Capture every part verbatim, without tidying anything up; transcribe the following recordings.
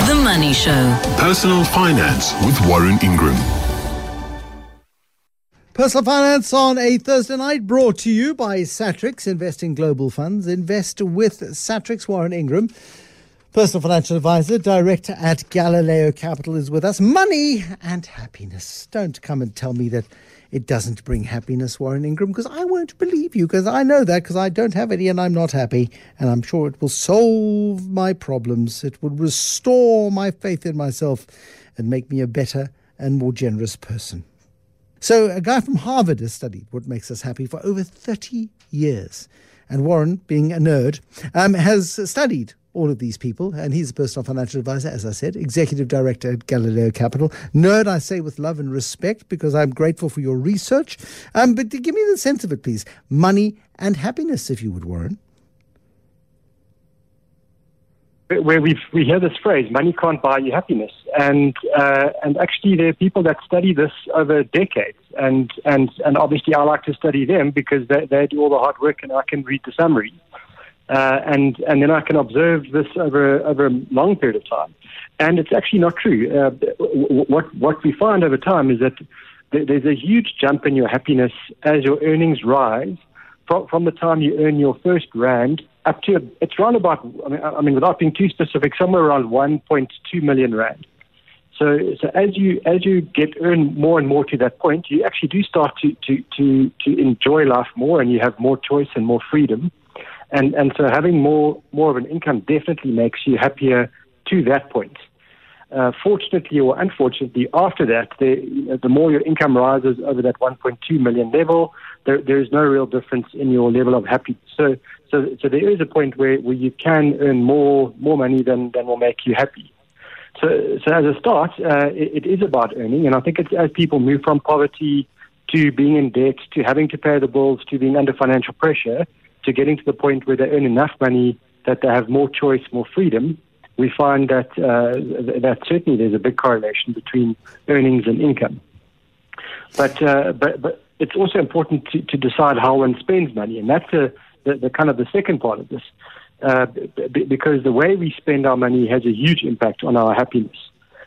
The Money Show. Personal Finance with Warren Ingram. Personal Finance on a Thursday night, brought to you by Satrix, Investing Global Funds. Invest with Satrix. Warren Ingram, Personal Financial Advisor, Director at Galileo Capital, is with us. Money and happiness. Don't come and tell me that it doesn't bring happiness, Warren Ingram, because I won't believe you, because I know that, because I don't have any and I'm not happy. And I'm sure it will solve my problems. It will restore my faith in myself and make me a better and more generous person. So a guy from Harvard has studied what makes us happy for over thirty years. And Warren, being a nerd, um, has studied all of these people. And he's a personal financial advisor, as I said, executive director at Galileo Capital. Nerd, I say with love and respect, because I'm grateful for your research. Um, but give me the sense of it, please. Money and happiness, if you would, Warren. Where we we hear this phrase, money can't buy you happiness. And uh, and actually there are people that study this over decades. And and, and obviously I like to study them because they, they do all the hard work and I can read the summary. Uh, and and then I can observe this over over a long period of time. And it's actually not true. Uh, what, what we find over time is that there's a huge jump in your happiness as your earnings rise from, from the time you earn your first rand up to, it's around about, I mean, I mean, without being too specific, somewhere around one point two million rand. So, so as you as you get earn more and more to that point, you actually do start to, to, to, to enjoy life more, and you have more choice and more freedom. And and so having more more of an income definitely makes you happier to that point. Uh, fortunately or unfortunately, after that, the, you know, the more your income rises over that one point two million level, there, there is no real difference in your level of happiness. So, so, so there is a point where, where you can earn more more money than, than will make you happy. So, so as a start, uh, it, it is about earning, and I think it's as people move from poverty to being in debt, to having to pay the bills, to being under financial pressure, to getting to the point where they earn enough money that they have more choice, more freedom, we find that uh, that certainly there's a big correlation between earnings and income. But uh, but but it's also important to, to decide how one spends money, and that's a, the, the kind of the second part of this, uh, b- because the way we spend our money has a huge impact on our happiness.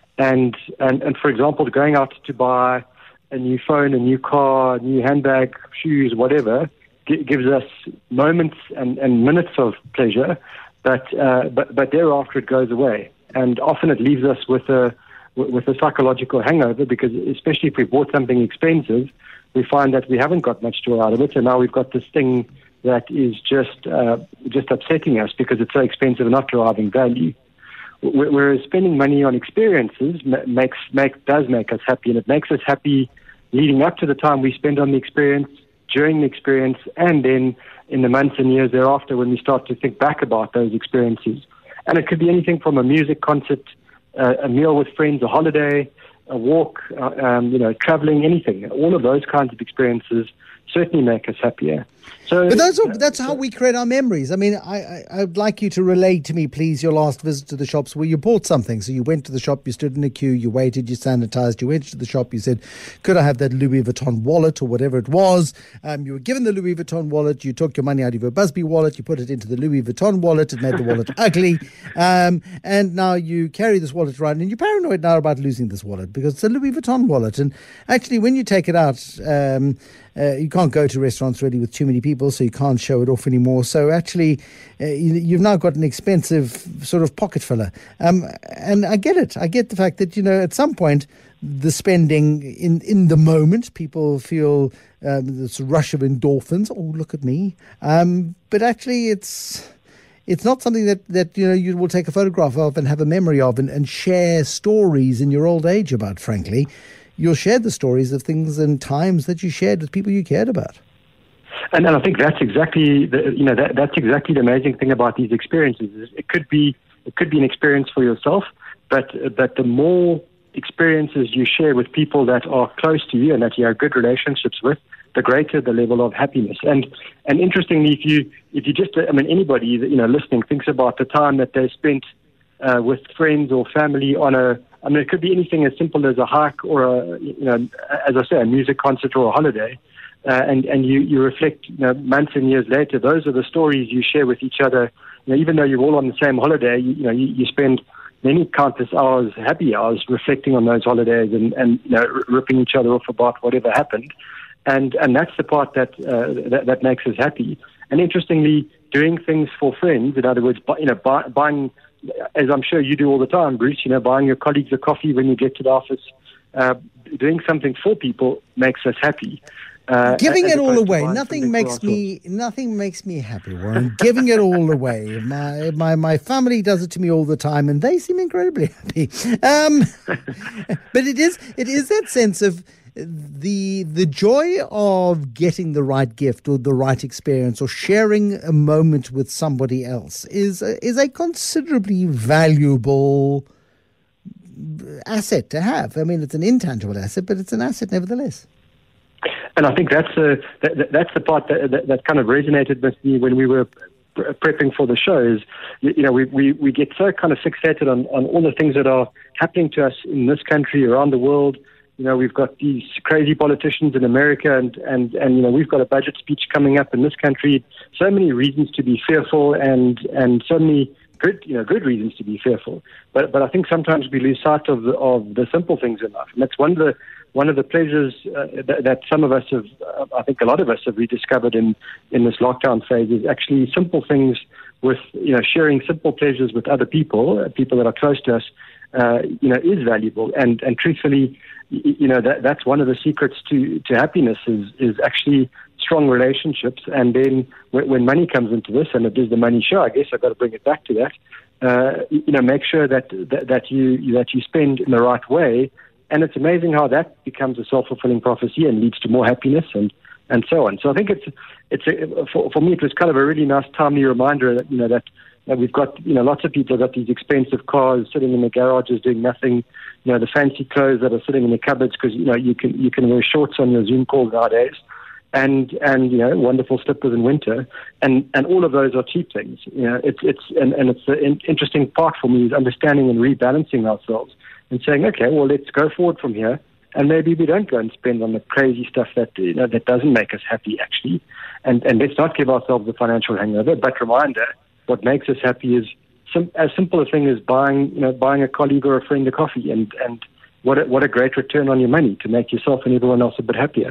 And and and for example, going out to buy a new phone, a new car, a new handbag, shoes, whatever, g- gives us moments and, and minutes of pleasure. But, uh, but but thereafter it goes away, and often it leaves us with a with a psychological hangover, because especially if we bought something expensive, we find that we haven't got much joy out of it, and now we've got this thing that is just uh, just upsetting us because it's so expensive and not deriving value. Whereas spending money on experiences makes make does make us happy, and it makes us happy leading up to the time we spend on the experience, during the experience, and then in the months and years thereafter when we start to think back about those experiences. And it could be anything from a music concert, uh, a meal with friends, a holiday, a walk, uh, um, you know, traveling, anything. All of those kinds of experiences certainly make us happier. So, but those are, that's how we create our memories. I mean, I, I, I'd like you to relate to me, please, your last visit to the shops where you bought something. So you went to the shop, you stood in a queue, you waited, you sanitized, you went to the shop, you said, could I have that Louis Vuitton wallet or whatever it was? Um, you were given the Louis Vuitton wallet, you took your money out of your Busby wallet, you put it into the Louis Vuitton wallet, it made the wallet ugly. Um, and now you carry this wallet around and you're paranoid now about losing this wallet because it's a Louis Vuitton wallet. And actually, when you take it out, um, Uh, you can't go to restaurants really with too many people, so you can't show it off anymore. So actually, uh, you, you've now got an expensive sort of pocket filler. Um, and I get it. I get the fact that, you know, at some point, the spending in, in the moment, people feel um, this rush of endorphins. Oh, look at me. Um, but actually, it's... It's not something that, that you know you will take a photograph of and have a memory of and, and share stories in your old age about, frankly. You'll share the stories of things and times that you shared with people you cared about. And, and I think that's exactly the, you know that, that's exactly the amazing thing about these experiences. It could be it could be an experience for yourself, but but the more experiences you share with people that are close to you and that you have good relationships with, the greater the level of happiness. And and interestingly, if you if you just I mean anybody you know listening thinks about the time that they spent uh, with friends or family on a I mean, it could be anything as simple as a hike or a, you know, as I say, a music concert or a holiday. Uh, and, and you, you reflect, you know, months and years later, those are the stories you share with each other. You know, even though you're all on the same holiday, you, you know, you, you spend many countless hours, happy hours, reflecting on those holidays and, and you know, r- ripping each other off about whatever happened. And and that's the part that, uh, that that makes us happy. And interestingly, doing things for friends, in other words, buy, you know, buy, buying, as I'm sure you do all the time, Bruce, you know, buying your colleagues a coffee when you get to the office, uh, doing something for people makes us happy. Uh, Giving it all away, nothing nothing makes me nothing makes me happy, Warren. Giving it all away. My my my family does it to me all the time, and they seem incredibly happy. Um, but it is it is that sense of the the joy of getting the right gift or the right experience or sharing a moment with somebody else is a, is a considerably valuable asset to have. I mean, it's an intangible asset, but it's an asset nevertheless. And I think that's uh, that, that's the part that, that that kind of resonated with me when we were pre- prepping for the show. Is you, you know we, we, we get so kind of fixated on, on all the things that are happening to us in this country, around the world. You know, we've got these crazy politicians in America, and, and, and you know we've got a budget speech coming up in this country. So many reasons to be fearful, and and so many good you know good reasons to be fearful. But but I think sometimes we lose sight of the, of the simple things in life, and that's one of the One of the pleasures uh, that, that some of us have, uh, I think a lot of us have rediscovered in, in this lockdown phase is actually simple things with, you know, sharing simple pleasures with other people, uh, people that are close to us, uh, you know, is valuable. And, and truthfully, you know, that, that's one of the secrets to, to happiness is, is actually strong relationships. And then when, when money comes into this, and it is the money show, I guess I've got to bring it back to that, uh, you know, make sure that, that, that you, that you spend in the right way. And it's amazing how that becomes a self-fulfilling prophecy and leads to more happiness and, and so on. So I think it's it's a, for, for me it was kind of a really nice timely reminder that you know that, that we've got you know lots of people have got these expensive cars sitting in the garages doing nothing, you know the fancy clothes that are sitting in the cupboards because you know you can you can wear shorts on your Zoom calls nowadays, and and you know wonderful slippers in winter, and, and all of those are cheap things. You know it's it's and, and it's the in, interesting part for me is understanding and rebalancing ourselves. And saying, okay, well, let's go forward from here, and maybe we don't go and spend on the crazy stuff that you know that doesn't make us happy, actually, and and let's not give ourselves a financial hangover. But reminder, what makes us happy is sim- as simple a thing as buying, you know, buying a colleague or a friend a coffee, and and what a, what a great return on your money to make yourself and everyone else a bit happier.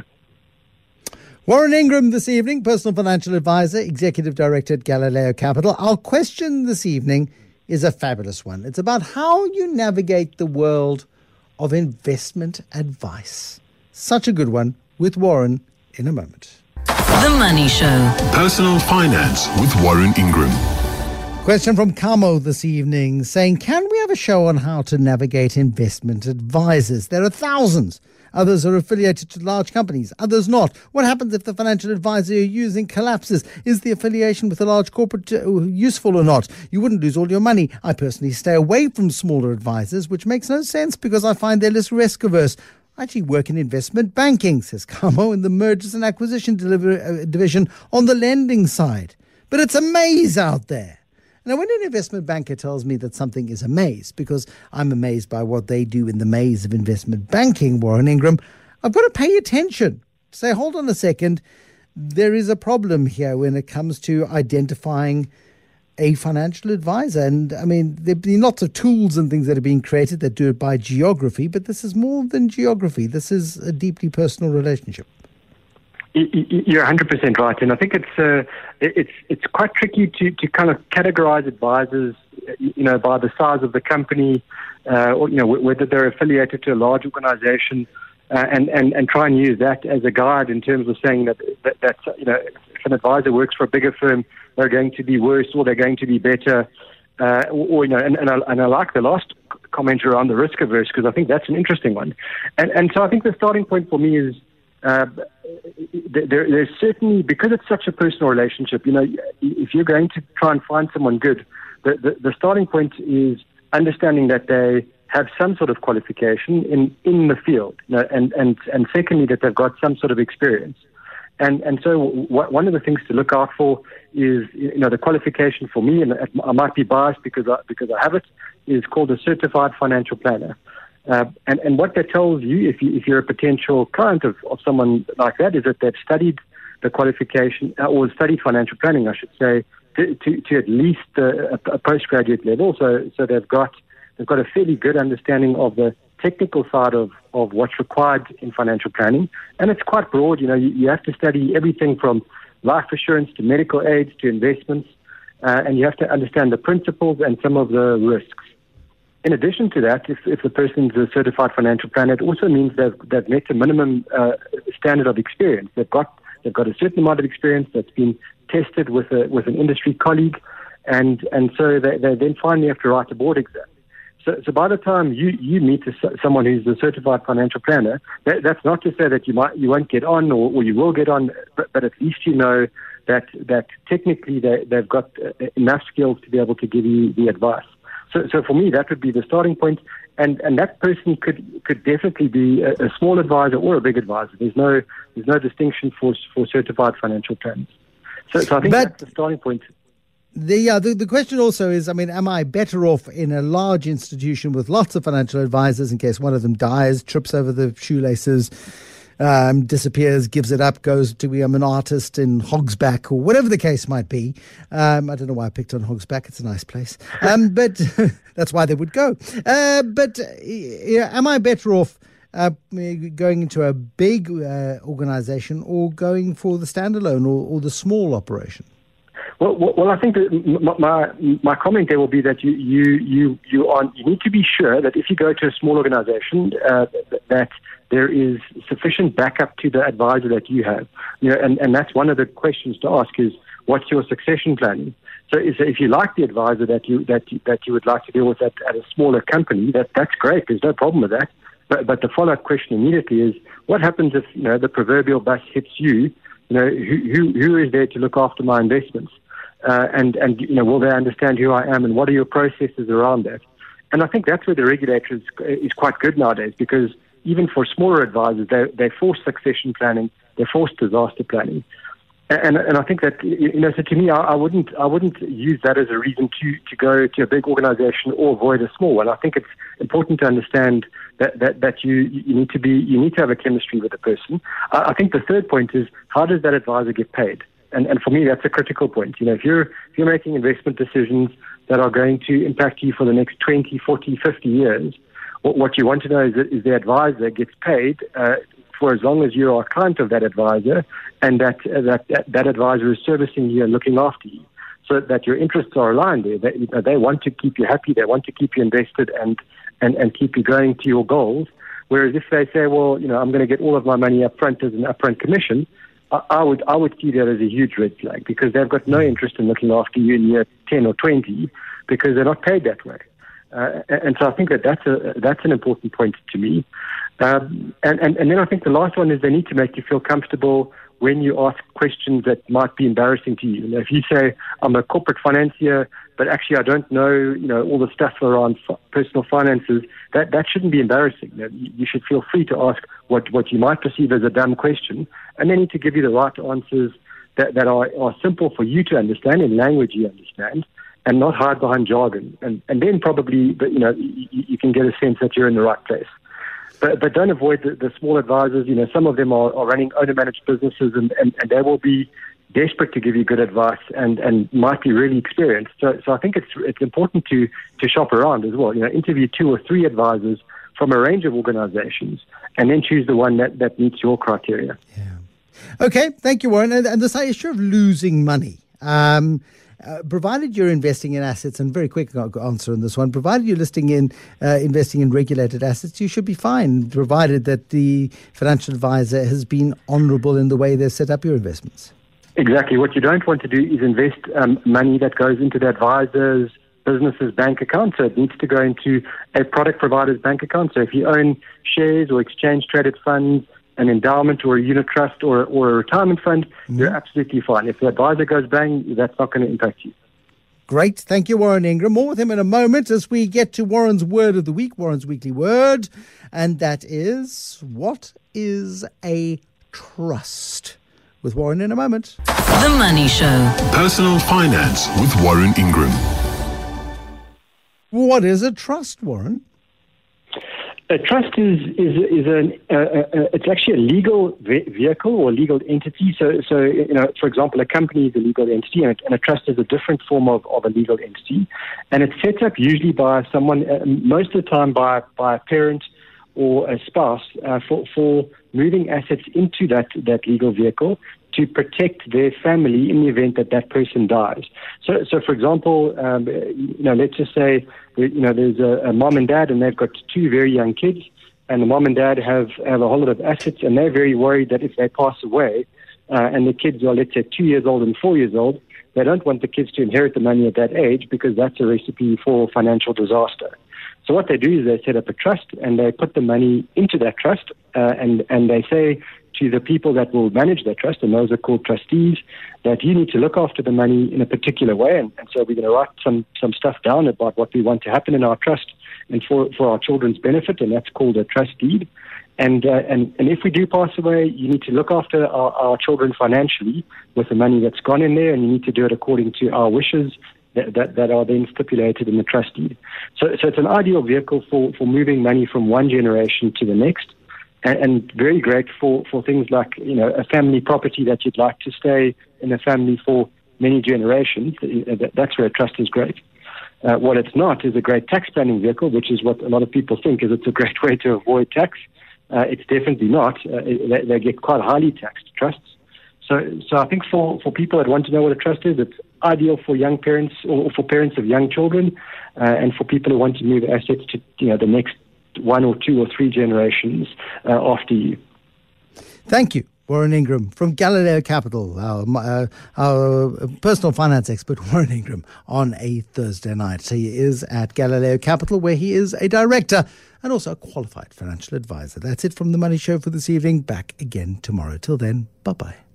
Warren Ingram this evening, personal financial advisor, executive director at Galileo Capital. Our question this evening is a fabulous one. It's about how you navigate the world of investment advice. Such a good one with Warren in a moment. The Money Show. Personal finance with Warren Ingram. Question from Kamo this evening saying, can we have a show on how to navigate investment advisors? There are thousands. Others are affiliated to large companies, others not. What happens if the financial advisor you're using collapses? Is the affiliation with a large corporate uh, useful or not? You wouldn't lose all your money. I personally stay away from smaller advisors, which makes no sense because I find they're less risk averse. I actually work in investment banking, says Kamo, in the mergers and acquisition deliver, uh, division on the lending side. But it's a maze out there. Now, when an investment banker tells me that something is a maze, because I'm amazed by what they do in the maze of investment banking, Warren Ingram, I've got to pay attention. Say, hold on a second, there is a problem here when it comes to identifying a financial advisor. And, I mean, there have been lots of tools and things that are being created that do it by geography, but this is more than geography. This is a deeply personal relationship. You're one hundred percent right, and I think it's uh, it's it's quite tricky to, to kind of categorize advisors, you know, by the size of the company, uh, or you know whether they're affiliated to a large organization, uh, and and and try and use that as a guide in terms of saying that that that's, you know if an advisor works for a bigger firm, they're going to be worse or they're going to be better, uh, or, or you know, and and I, and I like the last comment around the risk averse because I think that's an interesting one, and and so I think the starting point for me is. Uh, there, there's certainly, because it's such a personal relationship, you know, if you're going to try and find someone good, the, the, the starting point is understanding that they have some sort of qualification in, in the field, you know, and, and, and secondly, that they've got some sort of experience. And and so w- one of the things to look out for is, you know, the qualification for me, and I might be biased because I, because I have it, is called a certified financial planner. Uh, and, and what that tells you, if, you, if you're a potential client of, of someone like that, is that they've studied the qualification, uh, or studied financial planning, I should say, to, to, to at least uh, a, a postgraduate level. So, so they've got they've got a fairly good understanding of the technical side of, of what's required in financial planning. And it's quite broad. You know, you, you have to study everything from life assurance to medical aids to investments, uh, and you have to understand the principles and some of the risks. In addition to that, if, if the person's a certified financial planner, it also means they've, they've met a minimum uh, standard of experience. They've got they've got a certain amount of experience that's been tested with a with an industry colleague, and and so they, they then finally have to write a board exam. So, so by the time you, you meet a, someone who's a certified financial planner, that, that's not to say that you might you won't get on or, or you will get on, but, but at least you know that that technically they, they've got enough skills to be able to give you the advice. So, so for me, that would be the starting point, and, and that person could could definitely be a, a small advisor or a big advisor. There's no there's no distinction for for certified financial planners. So, so I think but that's the starting point. The, yeah, the, the question also is, I mean, am I better off in a large institution with lots of financial advisors in case one of them dies, trips over the shoelaces, um, disappears, gives it up, goes to be I'm an artist in Hogsback or whatever the case might be. Um, I don't know why I picked on Hogsback. It's a nice place. Um, but that's why they would go. Uh, but yeah, am I better off uh, going into a big uh, organization or going for the standalone or, or the small operation? Well, well, I think that my my comment there will be that you you you you are you need to be sure that if you go to a small organization, uh, that there is sufficient backup to the advisor that you have. You know, and, and that's one of the questions to ask is what's your succession planning. So if, if you like the advisor that you that you, that you would like to deal with at, at a smaller company, that that's great. There's no problem with that. But but the follow up question immediately is what happens if you know the proverbial bus hits you? You know, who who who is there to look after my investments? Uh, and, and, you know, will they understand who I am and what are your processes around that? And I think that's where the regulator is, is quite good nowadays because even for smaller advisors, they, they force succession planning, they force disaster planning. And, and I think that, you know, so to me, I, I wouldn't I wouldn't use that as a reason to, to go to a big organization or avoid a small one. I think it's important to understand that, that, that you, you need to be, you need to have a chemistry with the person. I, I think the third point is how does that advisor get paid? And, and for me, that's a critical point. You know, if you're if you're making investment decisions that are going to impact you for the next twenty, forty, fifty years, what, what you want to know is that is the advisor gets paid uh, for as long as you are a client of that advisor, and that, uh, that that that advisor is servicing you and looking after you, so that your interests are aligned there. They, you know, they want to keep you happy, they want to keep you invested, and and and keep you going to your goals. Whereas if they say, well, you know, I'm going to get all of my money up front as an upfront commission, I would I would see that as a huge red flag because they've got no interest in looking after you in year ten or twenty because they're not paid that way. Uh, and so I think that that's a that's an important point to me. Um, and, and, and then I think the last one is they need to make you feel comfortable when you ask questions that might be embarrassing to you. You know, if you say, I'm a corporate financier, but actually I don't know, you know, all the stuff around f- personal finances, that, that shouldn't be embarrassing. You know, you should feel free to ask what, what you might perceive as a dumb question, and they need to give you the right answers that, that are, are simple for you to understand in language you understand, and not hide behind jargon. And, and then probably, you know, you, you can get a sense that you're in the right place. But but don't avoid the, the small advisors. You know, some of them are, are running owner-managed businesses, and, and, and they will be desperate to give you good advice and, and might be really experienced. So so I think it's it's important to, to shop around as well. You know, interview two or three advisors from a range of organizations, and then choose the one that, that meets your criteria. Yeah. Okay, thank you, Warren. And, and this issue of losing money. Um, Uh, provided you're investing in assets, and very quick answer on this one, provided you're listing in uh, investing in regulated assets, you should be fine, provided that the financial advisor has been honourable in the way they set up your investments. Exactly. What you don't want to do is invest um, money that goes into the advisor's business's bank account. So it needs to go into a product provider's bank account. So if you own shares or exchange-traded funds, an endowment or a unit trust or, or a retirement fund, mm-hmm. you're absolutely fine. If the advisor goes bang, that's not going to impact you. Great. Thank you, Warren Ingram. More with him in a moment as we get to Warren's Word of the Week, Warren's Weekly Word. And that is, what is a trust? With Warren in a moment. The Money Show. Personal Finance with Warren Ingram. What is a trust, Warren? A trust is is is an uh, uh, it's actually a legal ve- vehicle or legal entity. So so you know, for example, a company is a legal entity, and a, and a trust is a different form of, of a legal entity, and it's set up usually by someone, uh, most of the time by by a parent or a spouse, uh, for for moving assets into that that legal vehicle to protect their family in the event that that person dies. So, so for example, um, you know, let's just say, you know, there's a, a mom and dad, and they've got two very young kids, and the mom and dad have, have a whole lot of assets, and they're very worried that if they pass away, uh, and the kids are, let's say, two years old and four years old, they don't want the kids to inherit the money at that age because that's a recipe for financial disaster. So what they do is they set up a trust, and they put the money into that trust, uh, and, and they say to the people that will manage that trust, and those are called trustees, that you need to look after the money in a particular way. And, and so we're going to write some, some stuff down about what we want to happen in our trust and for, for our children's benefit, and that's called a trust deed. And, uh, and, and if we do pass away, you need to look after our, our children financially with the money that's gone in there, and you need to do it according to our wishes that, that, that are then stipulated in the trust deed. So, so it's an ideal vehicle for, for moving money from one generation to the next. And very great for, for things like, you know, a family property that you'd like to stay in a family for many generations. That's where a trust is great. Uh, what it's not is a great tax planning vehicle, which is what a lot of people think is it's a great way to avoid tax. Uh, it's definitely not. Uh, they, they get quite highly taxed trusts. So, so I think for, for people that want to know what a trust is, it's ideal for young parents or for parents of young children, uh, and for people who want to move assets to, you know, the next one or two or three generations uh, after you. Thank you, Warren Ingram from Galileo Capital, our, uh, our personal finance expert, Warren Ingram, on a Thursday night. He is at Galileo Capital, where he is a director and also a qualified financial advisor. That's it from The Money Show for this evening. Back again tomorrow. Till then, bye-bye.